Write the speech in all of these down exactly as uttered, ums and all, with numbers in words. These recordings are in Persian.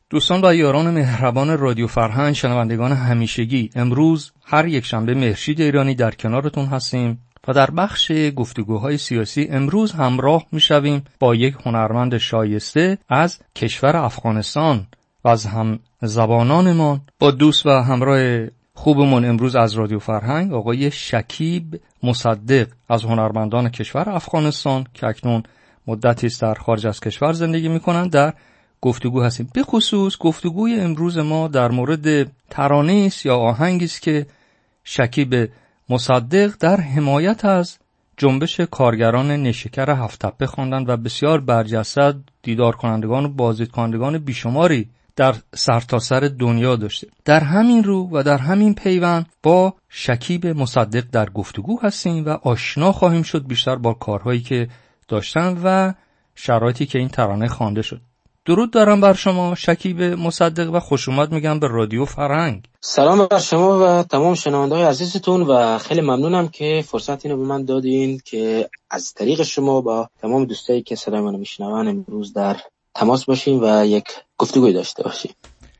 دوستان و یاران مهربان رادیو فرهنگ، شنوندگان همیشگی، امروز هر یک شنبه مهرشید ایرانی در کنارتون هستیم و در بخش گفتگوهای سیاسی امروز همراه میشویم با یک هنرمند شایسته از کشور افغانستان و از هم زبانانمان، با دوست و همراه خوبمون امروز از رادیو فرهنگ آقای شکیب مصدق از هنرمندان کشور افغانستان که اکنون مدتی است در خارج از کشور زندگی میکنند در گفتگو هستیم. به خصوص گفتگوی امروز ما در مورد ترانه‌ای است یا آهنگی است که شکیب مصدق در حمایت از جنبش کارگران نیشکر هفت تپه خواندند و بسیار برجسته دیدار کنندگان و بازدید کنندگان بیشماری در سرتاسر سر دنیا داشته. در همین رو و در همین پیوند با شکیب مصدق در گفتگو هستیم و آشنا خواهیم شد بیشتر با کارهایی که داشتن و شرایطی که این ترانه خوانده شد. درود دارم بر شما شکیب مصدق و خوش اومد میگم به رادیو فرهنگ. سلام بر شما و تمام شنونده‌های عزیزتون و خیلی ممنونم که فرصت اینو به من دادین که از طریق شما با تمام دوستایی که صدای منو میشنون امروز در تماس باشیم و یک گفتگوی داشته باشیم.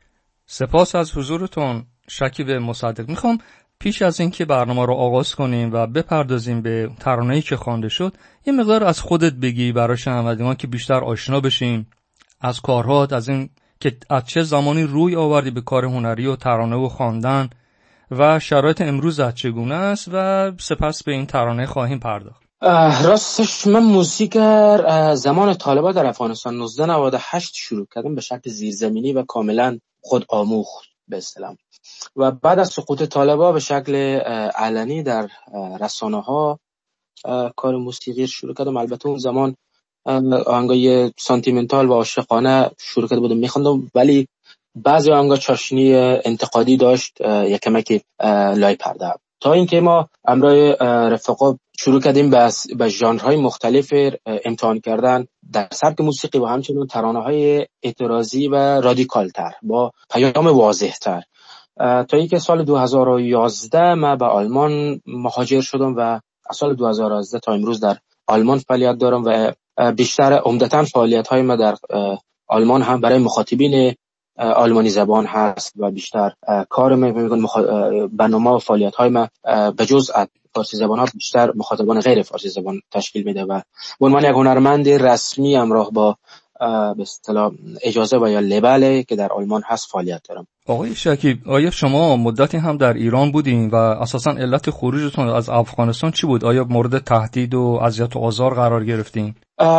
سپاس از حضورتون شکیب مصدق. میخوام پیش از این که برنامه رو آغاز کنیم و بپردازیم به ترانه‌ای که خوانده شد یه مقدار از خودت بگی برای شنوندگان که بیشتر آشنا بشیم از کارهات، از این که از چه زمانی روی آوردی به کار هنری و ترانه و خواندن و شرایط امروز چگونه است و سپس به این ترانه خواهیم پرداخت. راستش من موسیقی زمان طالبان در افغانستان نوزده نود و هشت شروع کردم به شکل زیرزمینی و کاملا خود آموخت به اصطلاح و بعد از سقوط طالبان به شکل علنی در رسانه‌ها کار موسیقی شروع کردم. البته اون زمان آهنگای سانتیمنتال و عاشقانه شروع کرده بودم میخوندم، ولی بعضی آهنگا چاشنی انتقادی داشت یک کمکی لای پرده، تا اینکه ما امروی رفقا شروع کردیم به به ژانرهای مختلف امتحان کردن در سبک موسیقی و همچنین ترانه‌های اعتراضی و رادیکال تر با پیام واضح تر، تا اینکه سال دو هزار و یازده من به آلمان مهاجر شدم و از سال دو هزار و یازده تا امروز در آلمان فعالیت دارم و بیشتر عمدتاً فعالیت‌های ما در آلمان هم برای مخاطبین آلمانی زبان هست و بیشتر کار ما میگن مخ... برنامه و فعالیت‌های ما به جز فارسی زبان ها بیشتر مخاطبان غیر فارسی زبان تشکیل میده و به عنوان یک هنرمند رسمی همراه با به اصطلاح اجازه و یا لبل که در آلمان هست فعالیت دارم. آقای شکیب، آیا شما مدتی هم در ایران بودین و اساساً علت خروجتون از افغانستان چی بود؟ آیا مورد تهدید و اذیت و آزار قرار گرفتین؟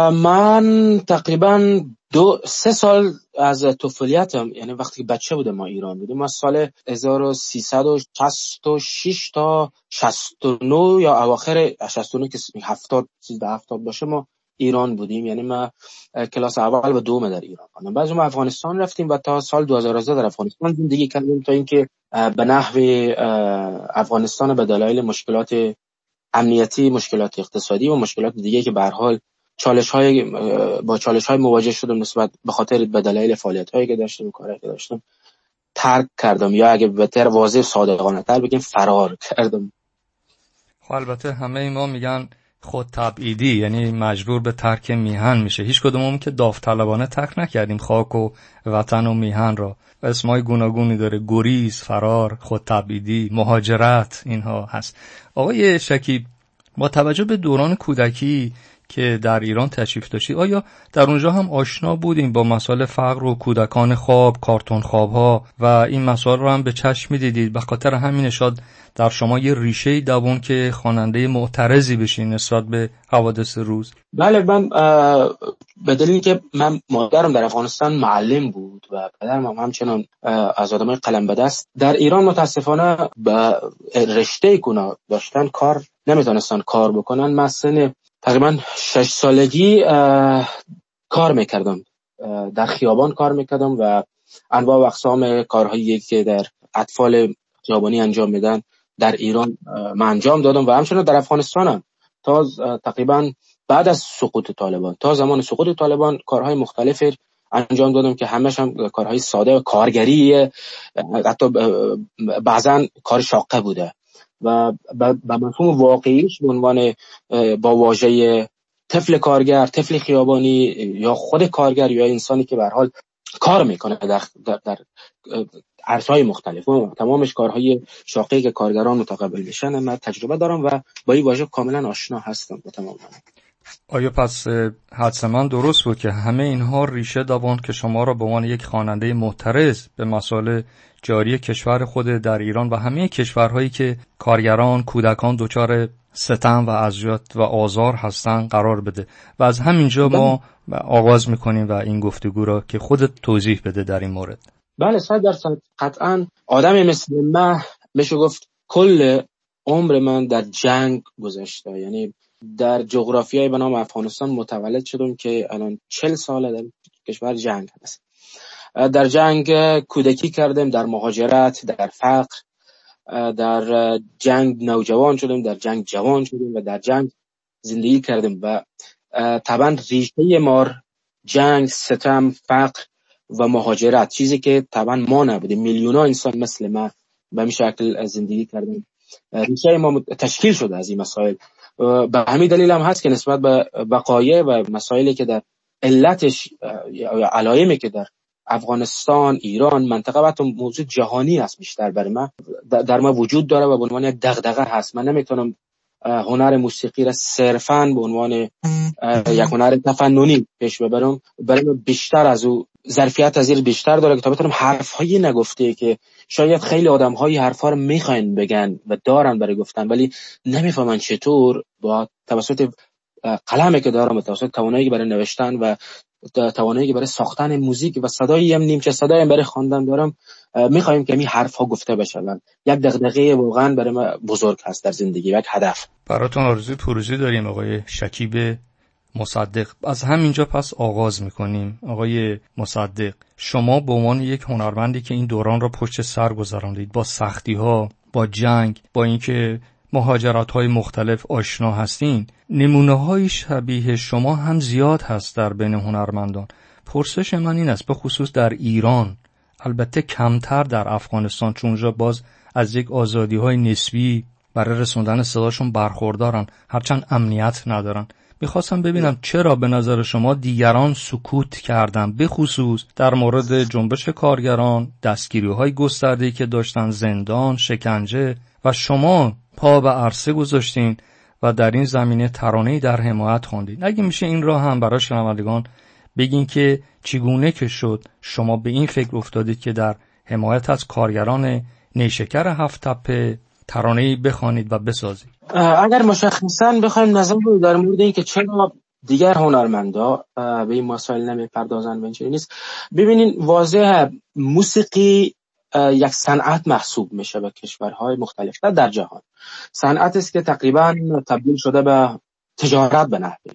من تقریباً دو سه سال از طفولیتم، یعنی وقتی بچه بودم ما ایران بودیم، ما سال هزار و سیصد و شصت و شش تا شصت و نه یا اواخر شصت و نه که هفتاد سیزده هفتاد باشه ما ایران بودیم، یعنی ما کلاس اول و دوم در ایران بودم. بعد ما افغانستان رفتیم و تا سال دو هزار و یازده در افغانستان زندگی کردیم تا اینکه به نحو افغانستان به دلایل مشکلات امنیتی، مشکلات اقتصادی و مشکلات دیگه که به هر حال چالش‌های با چالش‌های مواجه شدم نسبت به خاطر به دلایل فعالیت‌هایی که داشتم و کارهایی که داشتم ترک کردم، یا اگه به طور واضح صادقانه تر بگیم فرار کردم. خب البته همه ما میگن خود تبعیدی، یعنی مجبور به ترک میهن میشه. هیچ کدوممون که داوطلبانه ترک نکردیم خاک و وطن و میهن را. اسمای گوناگونی داره، گریز، فرار، خود تبعیدی، مهاجرت، اینها هست. آقای شکیب، با توجه به دوران کودکی که در ایران تشریف داشتی، آیا در اونجا هم آشنا بودیم با مسائل فقر و کودکان خواب، کارتون خواب‌ها و این مسائل رو هم به چشم می‌دیدید؟ به خاطر همین شاید در شما یه ریشه‌ای دوون که خواننده معترضی بشین نسبت به حوادث روز. بله، من به دلیلی که من مادرم در افغانستان معلم بود و پدرم هم همچنان از آدمای قلم به دست، در ایران متاسفانه به رشته کنا داشتن کار نمیتونستن کار بکنن. مثلا تقریبا شش سالگی کار میکردم، در خیابان کار میکردم و انواع و اقسام کارهایی که در اطفال خیابانی انجام میدن در ایران من انجام دادم و همچنین در افغانستان هم تا تقریبا بعد از سقوط طالبان تا زمان سقوط طالبان کارهای مختلف انجام دادم که همش هم کارهای ساده و کارگری، حتی بعضا کار شاقه بوده و به مفهوم واقعیش به عنوان با واژه طفل کارگر، طفل خیابانی یا خود کارگر یا انسانی که به هر حال کار میکنه در در, در عرصه‌های مختلف و تمامش کارهای شاقی که کارگران متقبل بشن. من تجربه دارم و با این واژه کاملا آشنا هستم با تمام. آیا پس حتما درست بود که همه اینها ریشه دوان که شما را به عنوان یک خواننده معترض به مسائل جاری کشور خود در ایران و همه کشورهایی که کارگران، کودکان دچار ستم و اذیت و آزار هستن قرار بده و از همینجا ما آغاز میکنیم و این گفتگو را که خودت توضیح بده در این مورد. بله صد درصد قطعا. آدمی مثل من میشه گفت کل عمر من در جنگ گذشته، یعنی در جغرافیای به نام افغانستان متولد شدم که الان چهل ساله در کشور جنگ هست. در جنگ کودکی کردم، در مهاجرت، در فقر، در جنگ نوجوان شدم، در جنگ جوان شدم و در جنگ زندگی کردم و طبعا ریشه مار جنگ، ستم، فقر و مهاجرت، چیزی که طبعا ما نبودیم، میلیون ها انسان مثل ما به این شکل زندگی کردیم، ریشه ما تشکیل شده از این مسائل. به همین دلیل هم هست که نسبت به وقایع و مسائلی که در علتش یا علایمی که در افغانستان، ایران، منطقه و حتی موضوع جهانی هست بیشتر برای من در ما وجود داره و به عنوان یک دغدغه هست. من نمیتونم هنر موسیقی را صرفاً به عنوان یک هنر تفننی پیش ببرم، برای من بیشتر از او ظرفیت از این بیشتر داره که تا بتونم حرف‌هایی نگفته که شاید خیلی آدم‌های حرفا رو می‌خواین بگن و دارن برای گفتن ولی نمی‌فهمن چطور با توسط قلمی که دارم، توسط توانایی برای نوشتن و توانایی برای ساختن موزیک و صدایی هم نیمچه صدایی هم برای خواندن دارم، می‌خوایم که این حرف‌ها گفته بشه. یک دغدغه واقعاً برای من بزرگ هست در زندگی، یک هدف. براتون آرزوی پیروزی داریم آقای شکیب مصدق. از همینجا پس آغاز میکنیم. آقای مصدق، شما به عنوان یک هنرمندی که این دوران را پشت سر گذراندید، با سختی ها، با جنگ، با اینکه مهاجرت های مختلف آشنا هستین، نمونه های شبیه شما هم زیاد هست در بین هنرمندان. پرسش من این است، به خصوص در ایران، البته کمتر در افغانستان چون اونجا باز از یک آزادی های نسبی برای رسوندن صداشون برخوردارن، هرچند امنیت ندارن. میخواستم ببینم چرا به نظر شما دیگران سکوت کردن، به خصوص در مورد جنبش کارگران، دستگیری‌های گسترده‌ای که داشتن، زندان، شکنجه، و شما پا به عرصه گذاشتین و در این زمینه ترانه‌ای در حمایت خواندین. اگه میشه این را هم برای شنوندگان بگین که چگونه که شد شما به این فکر افتادید که در حمایت از کارگران نیشکر هفت تپه ترانه‌ای بخوانید و بسازید؟ اگر مشخصاً بخوایم نظر رو در مورد این که چرا دیگر هنرمندا به این مسائل نمیپردازن و اینجوری نیست، ببینین واضح موسیقی یک صنعت محسوب میشه به کشورهای مختلف در جهان. صنعت است که تقریباً تبدیل شده به تجارت به نحوی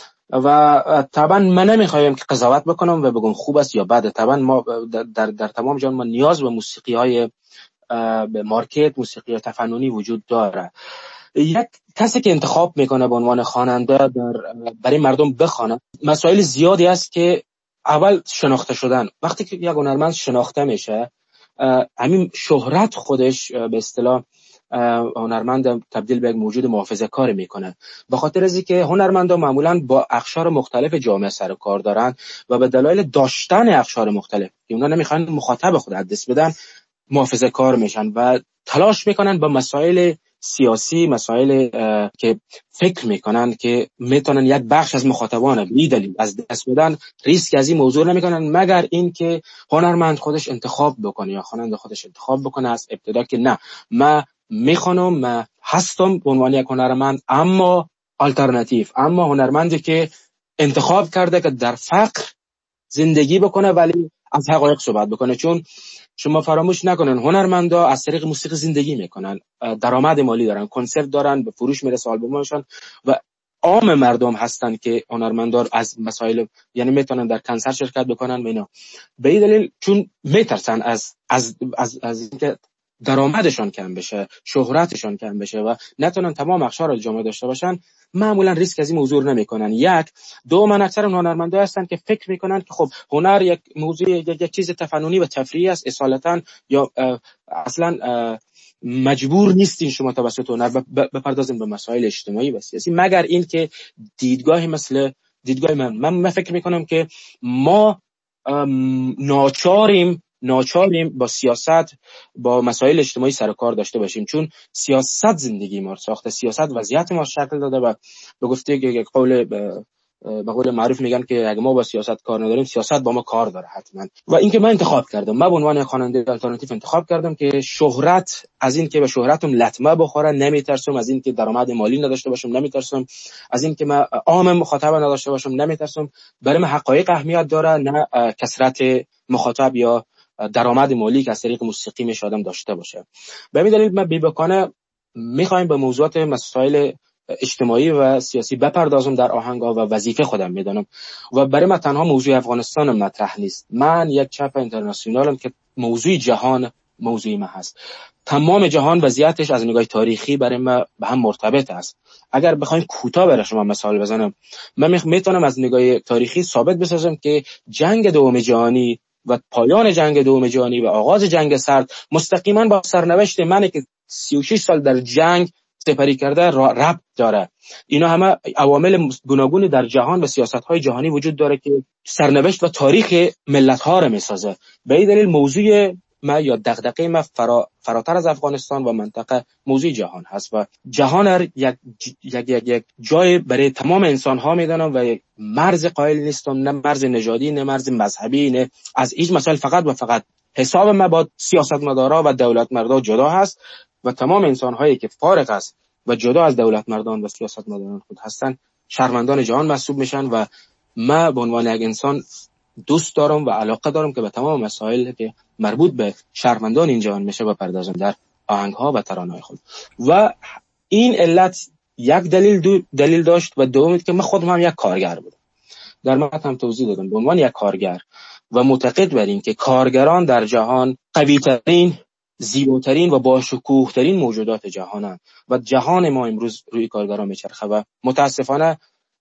و طبعا من نمیخوایم که قضاوت بکنم و بگم خوب است یا بده. طبعا ما در در تمام جهان ما نیاز به موسیقی های به مارکت، موسیقی تفننی وجود داره. یک کسی که انتخاب میکنه به عنوان خواننده در برای مردم بخونه، مسائل زیادی است که اول شناخته شدن. وقتی که یک هنرمند شناخته میشه، همین شهرت خودش به اصطلاح هنرمند تبدیل به یک موجود محافظه‌کار میکنه، به خاطر از اینکه هنرمندا معمولا با اقشار مختلف جامعه سر و کار دارن و به دلایل داشتن اقشار مختلف که اونا نمیخوان مخاطب خود دست بدن محافظه‌کار میشن و تلاش میکنن با مسائل سیاسی، مسائل که فکر میکنن که میتونن یک بخش از مخاطبان بی دلیل از دست بدن، ریسک از این موضوع نمیکنن مگر این که هنرمند خودش انتخاب بکنه یا خواننده خودش انتخاب بکنه از ابتدا که نه، من میخوانم، من هستم به عنوان یک هنرمند اما آلترناتیو، اما هنرمندی که انتخاب کرده که در فقر زندگی بکنه ولی از حقایق صحبت بکنه. چون شما فراموش نکنن هنرمندا از طریق موسیقی زندگی میکنن، درآمد مالی دارن، کنسرت دارن، به فروش میرسه آلبومشون و عام مردم هستن که هنرمندا از مسائل یعنی میتونن در کنسرت شرکت بکنن و اینا. به این دلیل چون میترسن از از از از اینکه درآمدشون کم بشه، شهرتشون کم بشه و نتونن تمام اقشار جامعه داشته باشن، معمولا ریسک از این موضوع نمیکنن. یک دو من اکثر هنرمندا هستن که فکر میکنن که خب هنر یک موضوع یک, یک چیز تفننی و تفریحی است اصالتا، یا اصلا مجبور نیستین شما توسط هنر بپردازین به مسائل اجتماعی و سیاسی مگر این که دیدگاهی مثل دیدگاه من من, من فکر میکنم که ما ناچاریم ناچاریم با سیاست، با مسائل اجتماعی سر کار داشته باشیم، چون سیاست زندگی ما رو ساخته، سیاست وضعیت ما رو شکل داده و به گفته که یک قول به قول معروف میگن که اگه ما با سیاست کار نداریم، سیاست با ما کار داره حتما. و اینکه من انتخاب کردم، من به عنوان یک خواننده آلترناتیو انتخاب کردم که شهرت، از این که به شهرتم لطمه بخوره نمیترسم، از این که درآمد مالی نداشته باشم نمیترسم، از این که من عام مخاطب نداشته باشم نمیترسم. برای من حقایق اهمیت داره، نه کثرت مخاطب یا درآمد مالی که از طریق موسیقی میشه آدم داشته باشه. به همین دلیل من بی‌باکانه میخوایم به موضوعات مسائل اجتماعی و سیاسی بپردازم در آهنگ‌ها و وظیفه خودم میدانم. و برای من تنها موضوع افغانستان مطرح نیست، من یک چپ اینترنشنالم که موضوع جهان موضوعی من هست. تمام جهان وضعیتش از نگاه تاریخی برای من به هم مرتبط است. اگر بخوایم کوتاه برای شما مثال بزنم، من میتونم از نگاه تاریخی ثابت بسازم که جنگ دوم جهانی و پایان جنگ دوم جهانی و آغاز جنگ سرد مستقیما با سرنوشت منه که سی و شش سال در جنگ سپری کرده ربط داره. اینا همه عوامل گوناگونی در جهان و سیاست‌های جهانی وجود داره که سرنوشت و تاریخ ملت‌ها رو میسازه. به این دلیل موضوع ما یا دغدغه ما فرا، فراتر از افغانستان و منطقه موضوع جهان هست و جهان را یک یک یک یک جای برای تمام انسان‌ها میدانم و یک مرز قائل نیستم، نه مرز نژادی نه مرز مذهبی، نه از هیچ مسائل. فقط و فقط حساب ما با سیاستمدارا و دولتمردا جدا هست و تمام انسان‌هایی که فارغ است و جدا از دولتمردان و سیاستمداران خود هستن شهروندان جهان محسوب میشن. و ما به عنوان یک انسان دوست دارم و علاقه دارم که به تمام مسائل که مربوط به شهروندان این جهان میشه بپردازم در آهنگ‌ها و ترانه‌های خود. و این علت یک دلیل دو دلیل داشت و دوم که من خودم هم یک کارگر بودم. در متن هم توضیح دادم به عنوان یک کارگر و معتقد بر این که کارگران در جهان قوی‌ترین، زیباترین و باشکوه‌ترین موجودات جهانند و جهان ما امروز روی کارگران میچرخه و متاسفانه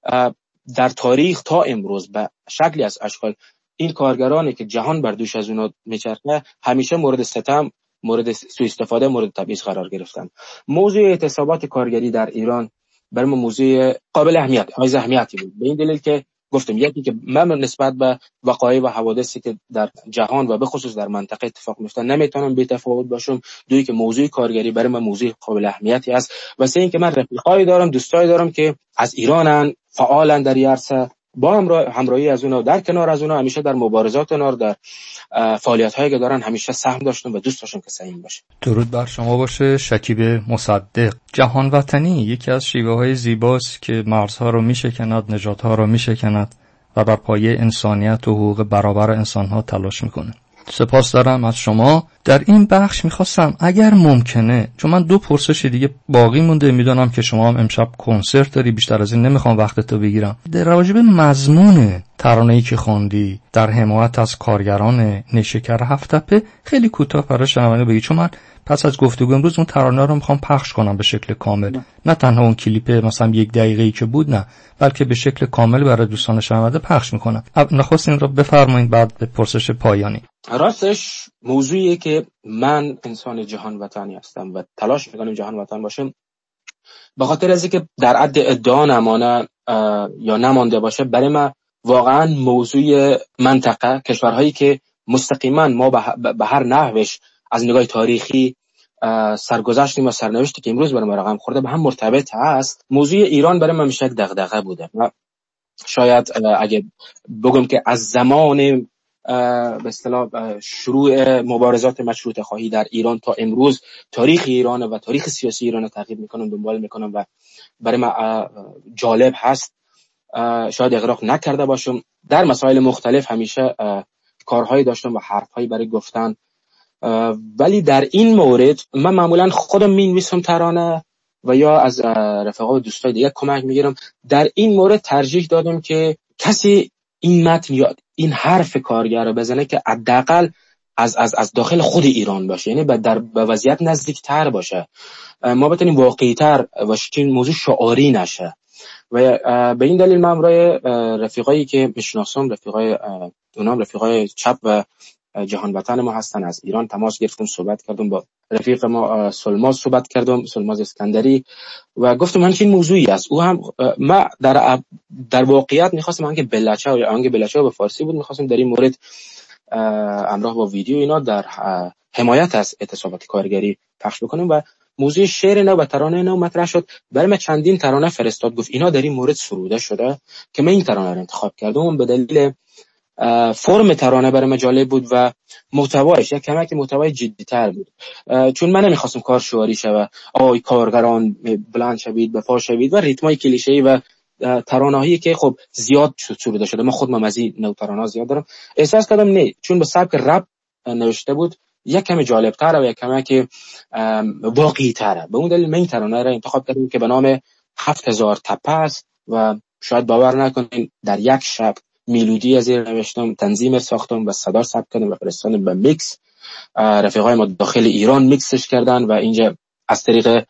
در تاریخ تا امروز به شکلی از اشکال این کارگرانی که جهان بر دوش از اونا میچرخه همیشه مورد ستم، مورد سوء استفاده، مورد تبعیض قرار گرفتن. موضوع اعتصابات کارگری در ایران برای ما موضوع قابل اهمیت، حائز اهمیتی بود، به این دلیل که گفتم یکی که من نسبت به وقایع و حوادثی که در جهان و به خصوص در منطقه اتفاق میفته نمیتونم بی تفاوت باشم، دویی که موضوع کارگری برای من موضوع قابل اهمیتی است و سه اینکه من رفیقایی دارم، دوستایی دارم که از ایرانن، فعالن در عرصه، با همراهی از اونا در کنار از اونا همیشه در مبارزات اونا در فعالیت‌هایی که دارن همیشه سهم داشتم و دوست داشتم که سهم باشه. درود بر شما باشه شکیب مصدق. جهان وطنی یکی از شیوه‌های زیباست که مرزها رو میشکند، نژادها رو میشکند و بر پایه انسانیت و حقوق برابر انسان‌ها تلاش میکنه. سپاس دارم از شما. در این بخش میخواستم اگر ممکنه، چون من دو پرسش دیگه باقی مونده، میدونم که شما هم امشب کنسرت داری، بیشتر از این نمیخوام وقتتو بگیرم، در راجع به مضمون ترانه‌ای که خوندی در حمایت از کارگران نیشکر هفت‌تپه خیلی کوتاه برای شنونده بگی، چون من پس از گفتگو امروز اون ترانه رو میخوام پخش کنم به شکل کامل، نه, نه تنها اون کلیپ مثلا یک دقیقه‌ای که بود، نه، بلکه به شکل کامل برای دوستان شنونده پخش میکنم. نخواست این رو بفرمایید بعد به پرسش پایانی. راستش موضوعیه که من انسان جهان وطنی هستم و تلاش میکنم جهان وطن باشم، به خاطر از اینکه در حد ادعا نمانه یا نمانده باشه، برای من واقعا موضوع منطقه، کشورهایی که مستقیما ما به هر نحوش از نگاه تاریخی سرگذشتیم و سرنوشتی که امروز برای ما رقم خورده به هم مرتبط هست، موضوع ایران برای من میشه یک دغدغه بوده. شاید اگه بگم که از زمان به اصطلاح شروع مبارزات مشروطه خواهی در ایران تا امروز تاریخ ایران و تاریخ سیاسی ایران رو تعقیب میکنم، دنبال میکنم و برای من جالب هست. شاید اغراق نکرده باشم، در مسائل مختلف همیشه کارهایی داشتم و حرفهایی برای گفتن، ولی در این مورد من معمولا خودم مینویسم ترانه و یا از رفقا و دوستای دیگه کمک میگیرم. در این مورد ترجیح دادم که کسی این متن یا این حرف کارگر رو بزنه که حداقل از از از داخل خود ایران باشه، یعنی به در به وضعیت نزدیکتر باشه، ما بتونیم واقعی‌تر و این موضوع شعاری نشه. و به این دلیل من برای رفیقایی که میشناسم، رفیقای اونام رفیقای چپ و جهان وطن ما هستن. از ایران تماس گرفتم، صحبت کردم با رفیق ما سلماز، صحبت کردم سلماز اسکندری و گفتم من این موضوعی است. او هم ما در در واقعیت می‌خواستم آنکه بلچه یا آنکه بلچه به فارسی بود، می‌خواستم در این مورد همراه با ویدیو اینا در حمایت از اعتصابات کارگری پخش بکنم و موضوع شعر نو و ترانه نو مطرح شد. برای من چندین ترانه فرستاد، گفت اینا در این مورد سروده شده که من این ترانه رو انتخاب کردم. به دلیل فرم ترانه برای من جالب بود و محتوایش یک کمک محتوای جدی‌تر بود، چون من نمیخواستم کار شعاری شه، آی کارگران بلند شوید به پا شوید و ریتمای کلیشه‌ای و ترانه‌ای که خب زیاد سروده شده. من خودم از این نوع ترانه‌ها زیاد دارم. احساس کردم نه، چون به سبک رپ نوشته بود یک کم جالب‌تر و یک کم که واقعی‌تره. به اون دلیل من این ترانه را انتخاب کردم که به نام هفت هزار تپه است و شاید باور نکنین در یک شب میلودی از این نوشتم، تنظیم ساختم و صدا ثبت کردم و فرستادم به میکس. رفیقای ما داخل ایران میکسش کردن و اینجا از طریق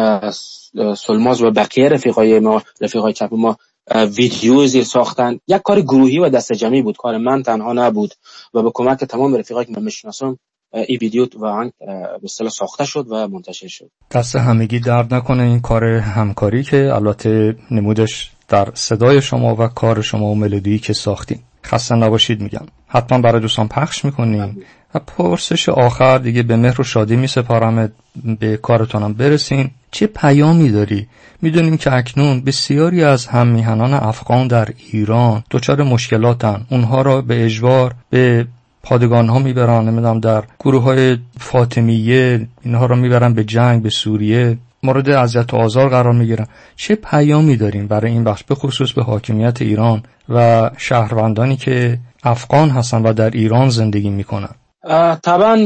سلماز و بقیه رفیقای ما رفیقای چپ ما ویدیو زیر ساختن. یک کار گروهی و دست جمعی بود، کار من تنها نبود و با کمک تمام رفیقایی که من میشناسم این ویدیو واقعا به اصطلاح ساخته شد و منتشر شد. دست همگی درد نکنه این کار همکاری که البته نمودش در صدای شما و کار شما و ملودی که ساختیم. خسته نباشید میگم. حتما برای دوستان پخش میکنیم و پرسش آخر دیگه به مهر و شادی میسپارم، به کارتونم برسین. چه پیامی داری؟ میدونیم که اکنون بسیاری از هم میهنان افغان در ایران دچار مشکلاتن، اونها را به اجبار به پادگان ها میبرن، نمیدونم در گروه های فاطمیه اینها را میبرن به جنگ به سوریه، مورد اذیت و آزار قرار میگیرن. چه پیامی داریم برای این بخش، به خصوص به حاکمیت ایران و شهروندانی که افغان هستن و در ایران زندگی میکنن؟ طبعا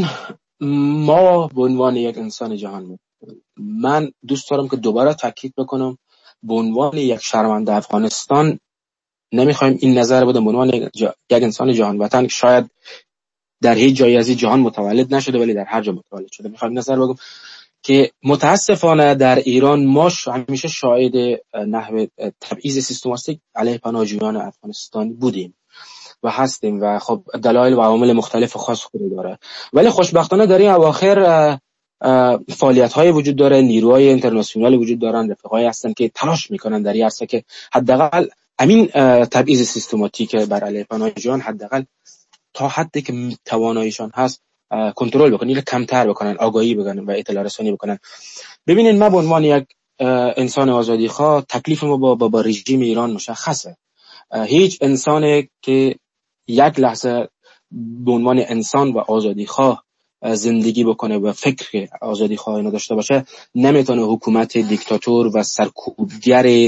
ما به عنوان یک انسان جهان، من دوست دارم که دوباره تاکید بکنم، به عنوان یک شهروند افغانستان نمیخوایم این نظر بدم، به عنوان یک, جا... یک انسان جهان وطن که شاید در هیچ جایی از این جهان متولد نشده ولی در هر جا متولد شده، میخوایم نظر بگم که متاسفانه در ایران ما همیشه شاهد نحو تبعیض سیستماتیک علیه پناهجویان افغانستانی بودیم و هستیم و خب دلایل و عوامل مختلف خاص خود داره. ولی خوشبختانه در این اواخر فعالیت‌های وجود داره، نیروهای اینترنشنال وجود دارن، رفقایی هستن که تلاش میکنن در این عرصه که حداقل همین تبعیض سیستماتیک بر علیه پناهجویان حداقل تا حدی که تواناییشان هست کنترل بکنن، یا کمتر بکنن، آگاهی بکنن و اطلاع رسانی بکنن. ببینید ما به عنوان یک انسان آزادیخواه تکلیف ما با, با, با رژیم ایران مشخصه. هیچ انسانی که یک لحظه به عنوان انسان و آزادیخواه زندگی بکنه و فکر آزادیخواهی نداشته باشه نمیتونه حکومت دیکتاتور و سرکوبگر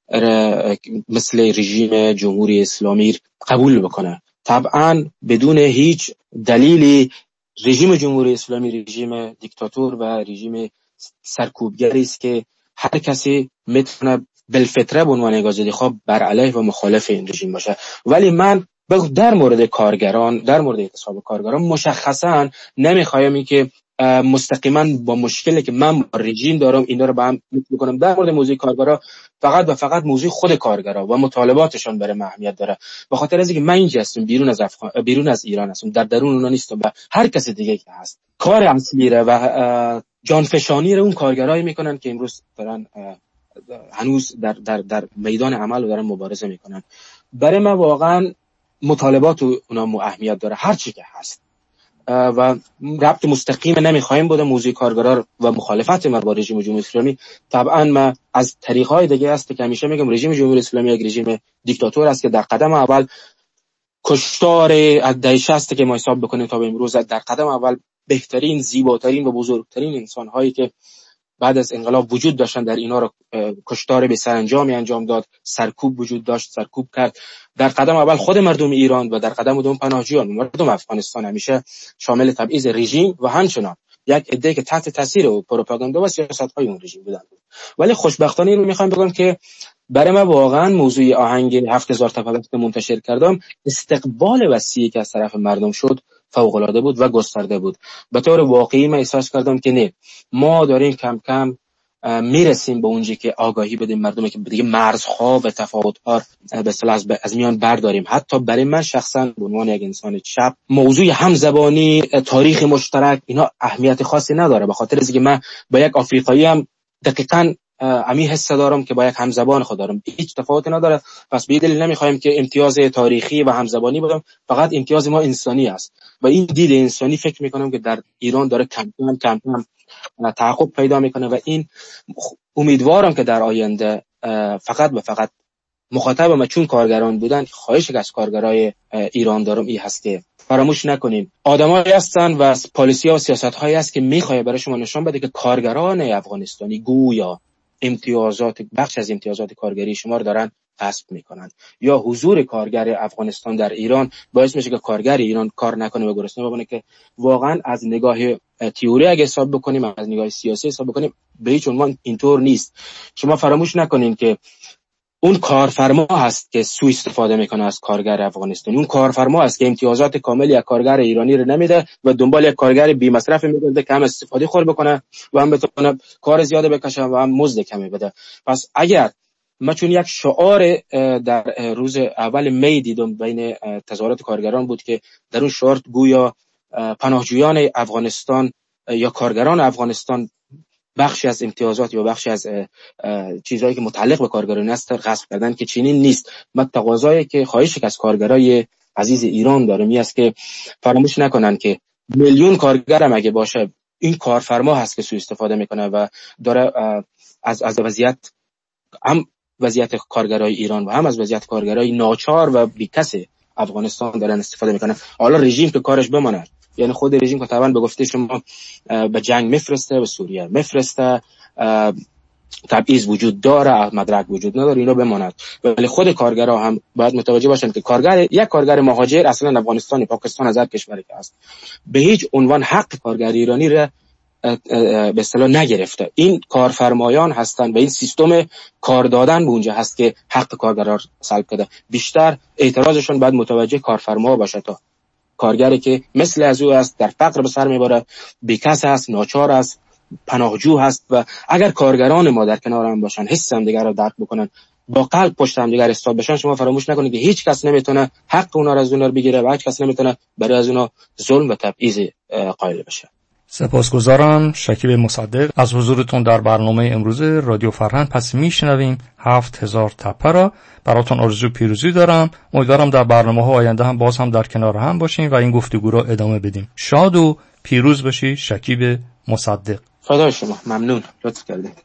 مثل رژیم جمهوری اسلامی قبول بکنه. طبعا بدون هیچ دلیلی رژیم جمهوری اسلامی رژیم دیکتاتور و رژیم سرکوبگری است که هر کسی میتونه بالفطره به عنوان آزادیخواه بر علیه و مخالف این رژیم باشه. ولی من در مورد کارگران، در مورد اعتصاب کارگران مشخصا نمیخوایم این که مستقیما با مشکلی که من با رژیم دارم اینا رو با هم میکنم. در مورد موضوع کارگرا فقط و فقط موضوع خود کارگرا و مطالباتشان برای من اهمیت داره، به خاطر از اینکه من اینجا هستم، بیرون از افغان، بیرون از ایران هستم، در درون اونا نیستم و هر کس دیگه که هست کار اصلی رو و جانفشانی رو اون کارگرایی میکنن که امروز دارن هنوز در در در میدان عمل و دارن مبارزه میکنن. برای من واقعا مطالبات اونا اهمیت داره هر چی که هست و ربط مستقیم نمیخوایم بوده موضوع کارگرا و مخالفت ما با رژیم جمهوری اسلامی. طبعا ما از طریقهای دیگه است که همیشه میگم رژیم جمهوری اسلامی یک رژیم دیکتاتور است که در قدم اول کشتار از دهه شصت که ما حساب بکنیم تا به امروز در قدم اول بهترین، زیباترین و بزرگترین انسان‌هایی که بعد از انقلاب وجود داشتن در اینا رو کشتار به سرانجامی انجام داد، سرکوب وجود داشت، سرکوب کرد. در قدم اول خود مردم ایران و در قدم دوم پناهجویان مردم افغانستان همیشه شامل تبعیض رژیم و همچنان یک عده که تحت تاثیر و پروپاگاندا و سیاست‌های اون رژیم بودن. ولی خوشبختانه رو میخوام بگم که برای من واقعا موضوع آهنگ هفت هزار تپه که منتشر کردم استقبال وسیعی که از طرف مردم شد فوق‌العاده بود و گسترده بود. به طور واقعی من احساس کردم که نه، ما داریم کم کم میرسیم به اونجایی که آگاهی بدیم مردم که دیگه مرزها و تفاوت‌ها به اصطلاح از, از میان برداریم. حتی برای من شخصا به عنوان یک انسان چپ موضوع همزبانی، تاریخ مشترک اینا اهمیت خاصی نداره، به خاطر اینکه من با یک آفریقایی هم دقیقاً امی حس دارم که با یک همزبان خود دارم، هیچ تفاوتی نداره. پس به دلیل نمیخوایم که امتیاز تاریخی و همزبانی بدم، فقط امتیاز ما انسانی است و این دید انسانی فکر میکنم که در ایران داره کم کم کم کم تعاقب پیدا میکنه و این امیدوارم که در آینده فقط و فقط مخاطب ما چون کارگران بودن، خواهشی از کارگرای ایران دارم این هست که فراموش نکنیم آدمایی هستن و پالیسی ها و سیاست هایی هست که میخواد برای شما نشان بده که کارگران افغانستانی گویا امتیازات بخش از امتیازات کارگری شما رو دارن غصب میکنن، یا حضور کارگر افغانستان در ایران باعث میشه که کارگر ایران کار نکنه و گرسنه بمونه، که واقعا از نگاه تئوری اگه حساب بکنیم، از نگاه سیاسی حساب بکنیم، به هیچ عنوان اینطور نیست. شما فراموش نکنین که اون کارفرما هست که سوء استفاده میکنه از کارگر افغانستانی، اون کارفرما هست که امتیازات کاملی از کارگر ایرانی رو نمیده و دنبال یک کارگر بی مصرف میگرده که هم استفاده خور بکنه و هم بتونه کار زیاده بکشه و هم مزد کمی بده. پس اگر ما چون یک شعار در روز اول می دیدم بین تظاهرات کارگران بود که در اون شعار گویا پناهجویان افغانستان یا کارگران افغانستان بخشی از امتیازات یا بخشی از چیزهایی که متعلق به کارگران است غصب کردن، که چنین نیست. من تقاضایی که خواهشی از کارگرای عزیز ایران دارم این است که فراموش نکنن که میلیون کارگر هم اگه باشه، این کارفرما هست که سوء استفاده میکنه و داره از از وضعیت هم وضعیت کارگرای ایران و هم از وضعیت کارگرای ناچار و بیکس افغانستان دارن استفاده میکنن. حالا رژیم که کارش بماند، یعنی خود رژیم که طبعا به گفته شما به جنگ میفرسته، به سوریه میفرسته، تبعیض وجود داره، مدرک وجود نداره، اینا بماند، ولی خود کارگرها هم باید متوجه باشن که کارگر یک کارگر مهاجر اصلا افغانستانی، پاکستان، از هر کشوری که هست به هیچ عنوان حق کارگر ایرانی را به اصطلاح نگرفته. این کارفرمایان هستن و این سیستم کار دادن به اونجا هست که حق کارگرها را سلب کرده. بیشتر اعتراضشون باید متوجه کارفرما باشه تا کارگری که مثل از او است، در فقر به سر میبره، بیکس است، ناچار است، پناهجو هست. و اگر کارگران ما در کنار هم باشن، حس هم دیگر رو درک بکنن، با قلب پشت هم دیگر ایستاد بشن، شما فراموش نکنید که هیچ کس نمیتونه حق اونا را از اونا بگیره و هیچ کس نمیتونه برای از اونا ظلم و تبعیض قائل بشه. سپاسگزارم شکیب مصدق از حضورتون در برنامه امروز رادیو فرهنگ. پس میشنویم هفت هزار تپه را. براتون آرزو پیروزی دارم. امیدوارم در برنامه ها آینده هم باز هم در کنار هم باشیم و این گفتگو را ادامه بدیم. شاد و پیروز باشی شکیب مصدق. فدای شما، ممنون، لطف کردید.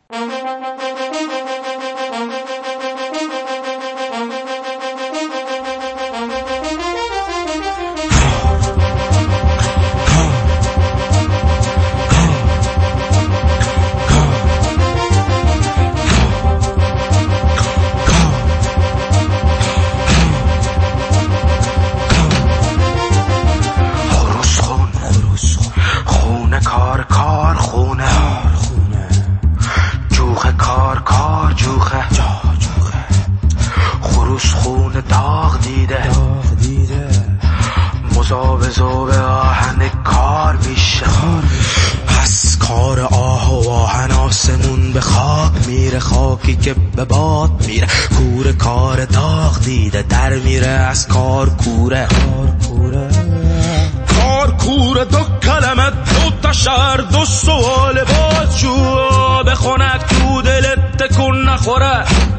که به باد میره، کوره کار داغ دیده، در میره از کار کوره کوره کار کوره. دو کلمه، دو تا شهر، دو سوال باز جو بخونک تو دلت تکون نخوره.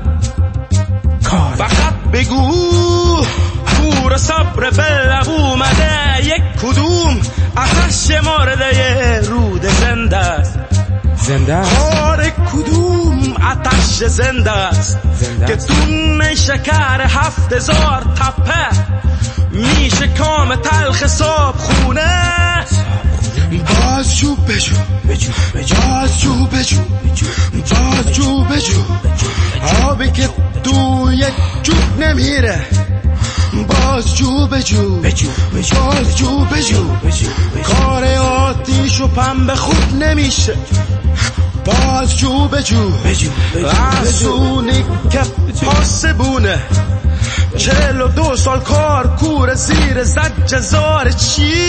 فقط بگو کوره صبر بلب اومده، یک کدوم آتش مورده رود زنده است، هر کدوم آتش زنده است که دونه شکر هفت هزار تپه میشه کام تلخ صاب خونه. باز جو بجو باز جو بجو باز جو بجو آبی که دو یک جوب نمیره. باز جو بجو باز جو بجو کار آتیش و پنبه خوب نمیشه. باز جو بجو افسونی که پاسبونه، چهل و دو سال کار کور زیر زج زار چی.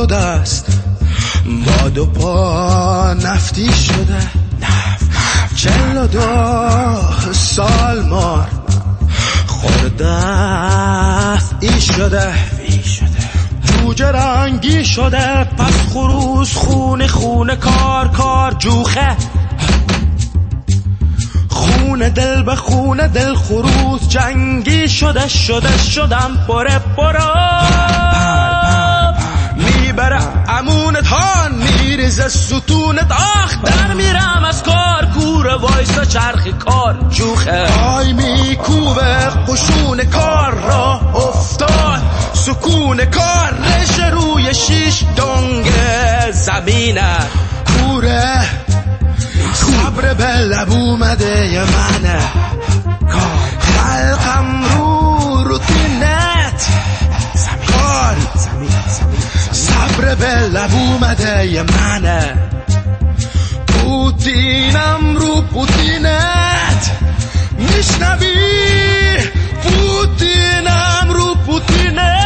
دو دست با دو پا نفتی شده، چل و دو سال مار خورده ای شده، جوجه رنگی شده، پس خروس خونه خونه کار کار جوخه، خونه دل به خونه دل خروس جنگی شده شده شدم پره پره میبره امونت ها میریزه ستونت آخ در میرم از کار کوره وایسا چرخی کار جوخه پای میکوبه قشون کار را افتاد سکون کار رشه روی شیش دنگ زمینه کوره صبر به لب اومده ی منه خلقم رو روتینت کار صبر به لب اومده ی منه پوتینم رو پوتینت میشنوی پوتینم رو پوتینت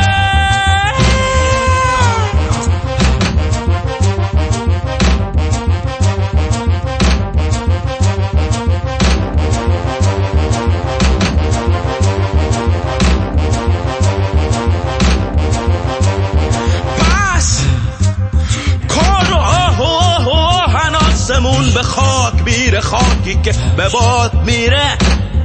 به خاک میره خاکی که به باد میره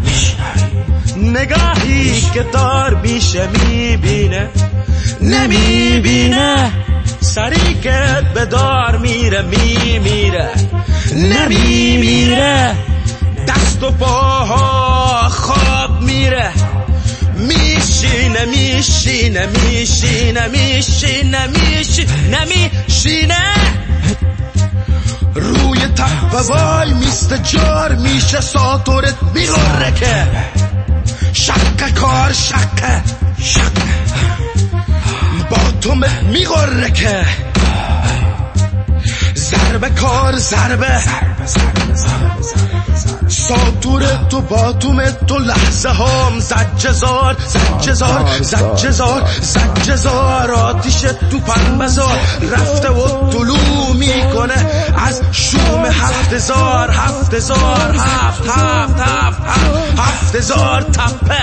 نگاهی که دار میشه میبینه نمیبینه سری که به دار میره میمیره نمیمیره دست و پاها خواب میره میشینه میشینه میشینه میشینه میشینه میشینه روی تپه وای میسته جار میشه ساتورت میغره که شکه کار شکه شکه با تو میغره که ضربه کار ضربه ساتورت تو باتومت تو لحظه هم زجزار زجزار زجزار زجزار آتیش تو پنبزار رفته و طلوع میکنه از شوم هفت زار هفت زار هفت هفت هفت هفت هفت زار تپه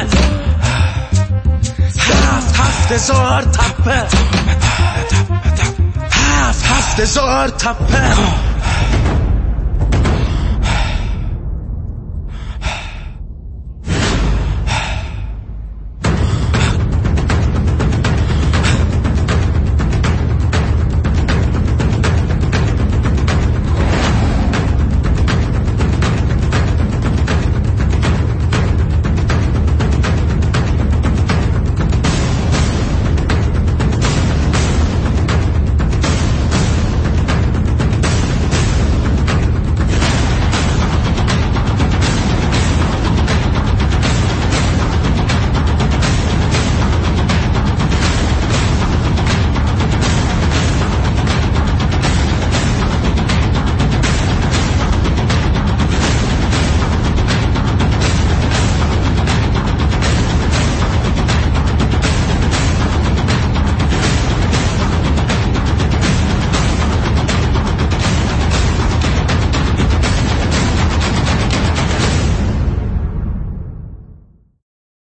هفت هفت زار تپه هفت هفت زار تپه